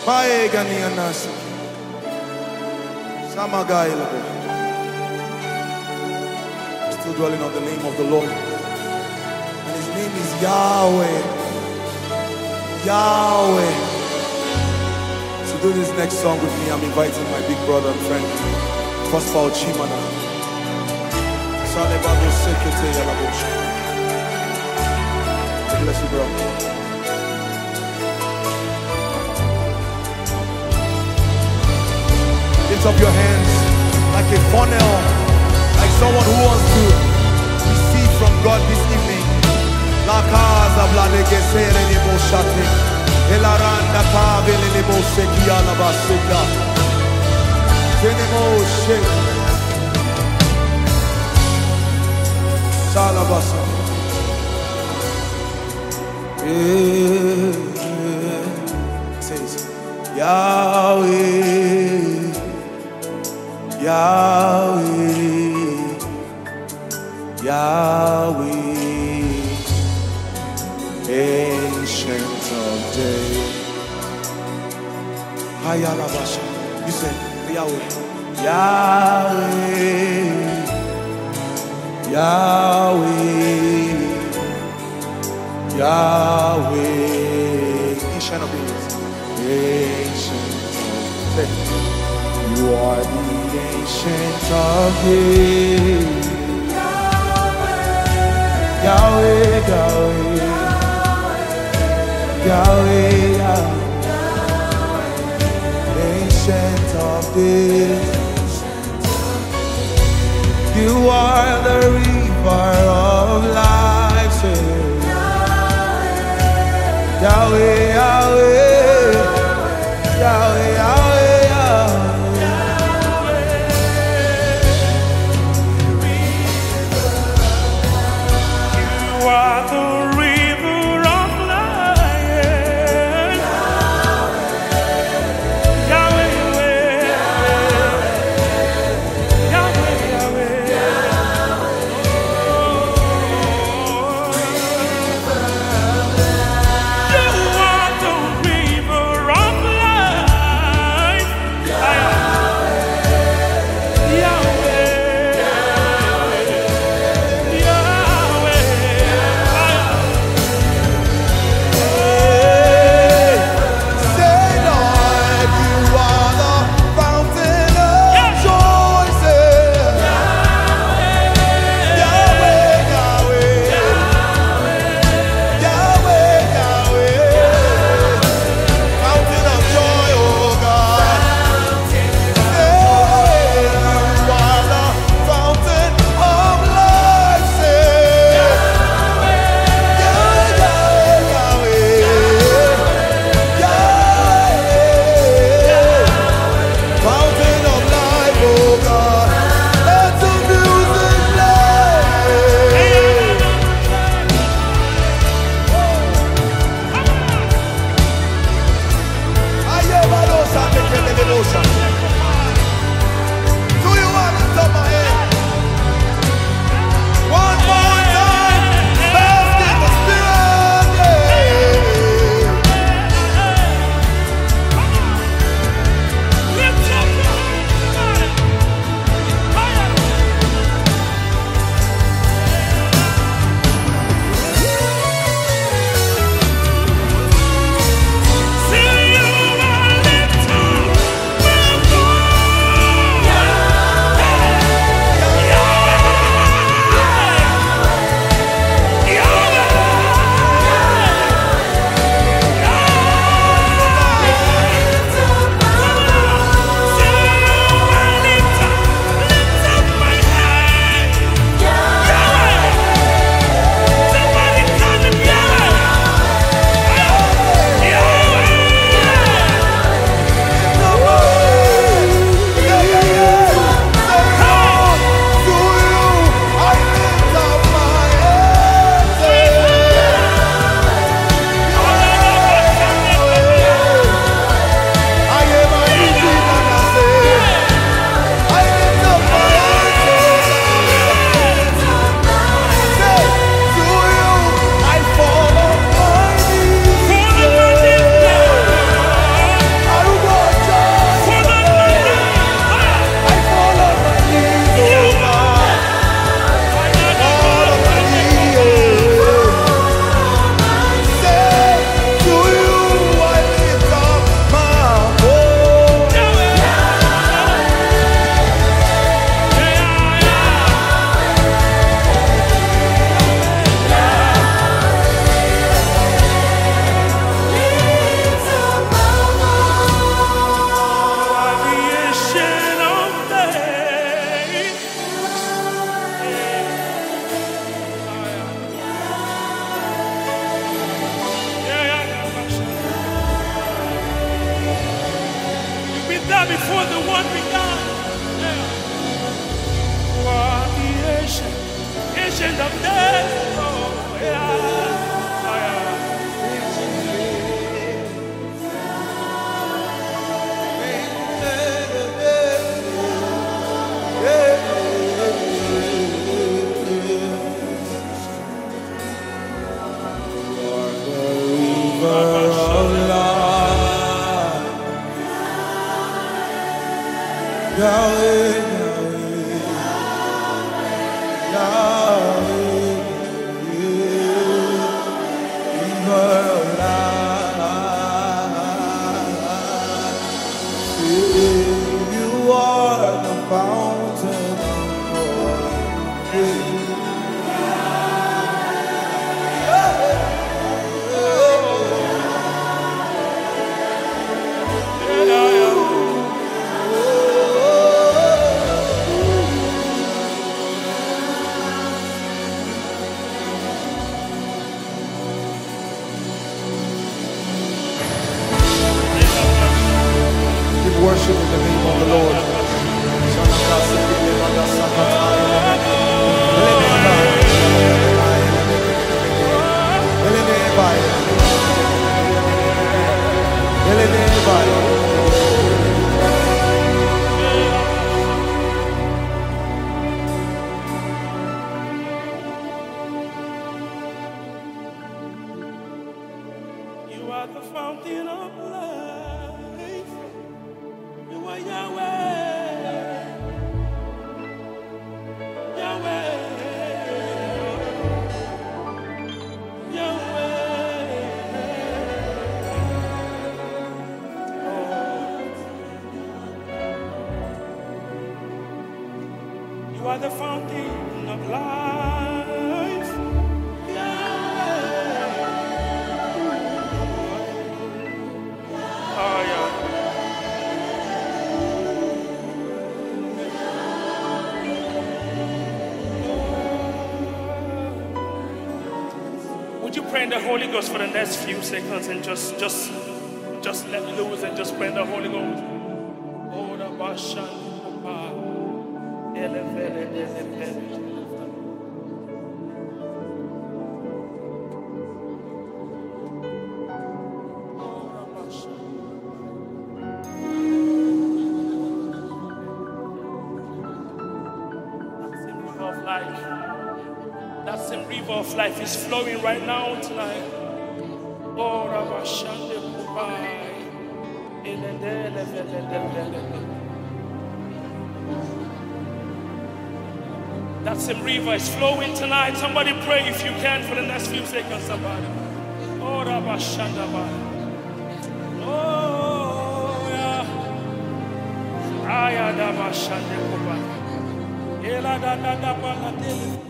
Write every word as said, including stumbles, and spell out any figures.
Ganianas. Samagailabo. Still dwelling on the name of the Lord. And his name is Yahweh. Yahweh. To do this next song with me, I'm inviting my big brother and friend, Prosper Chimana. Salebabo Sekete Yalabosh. God bless you, bro. Lift up your hands like a funnel, like someone who wants to receive from God this evening. La casa blade gesere ni moshate, elaranda kabele ni mosekia la basika. Tenemos Salabasa. Says Yahweh. Yahweh, Yahweh, Ancient of Days. Hayalabasha. You say Yahweh, Yahweh, Yahweh, Yahweh, Ancient of Days, Ancient of Days. You are the Ancient of Days. Yahweh, Yahweh, Yahweh, Yahweh, Ancient of Days. You are the river of life. Yahweh, Yahweh, Yahweh, Yahweh. The before the one began. Yeah. You are the ancient, ancient of days. Oh, yeah. Oh, yeah. Yahweh, Yahweh, Yahweh, you are the fountain of joy. Worship in the name of the Lord. You are the fountain of life. You are Yahweh, Yahweh, Yahweh. Oh. You are the fountain of life, Yahweh. Oh, yeah. Would you pray in the Holy Ghost for the next few seconds and just, just, just let loose and just pray in the Holy Ghost? Oh, the Bashan, of life. That same river of life is flowing right now tonight. Oh, Rabashande Kubai. That same river is flowing tonight. Somebody pray if you can for the next few seconds. Somebody. Oh, Rabashanda Bai. Oh, yeah. Ayada Bashande Kubai. Ela da da da ba la dele.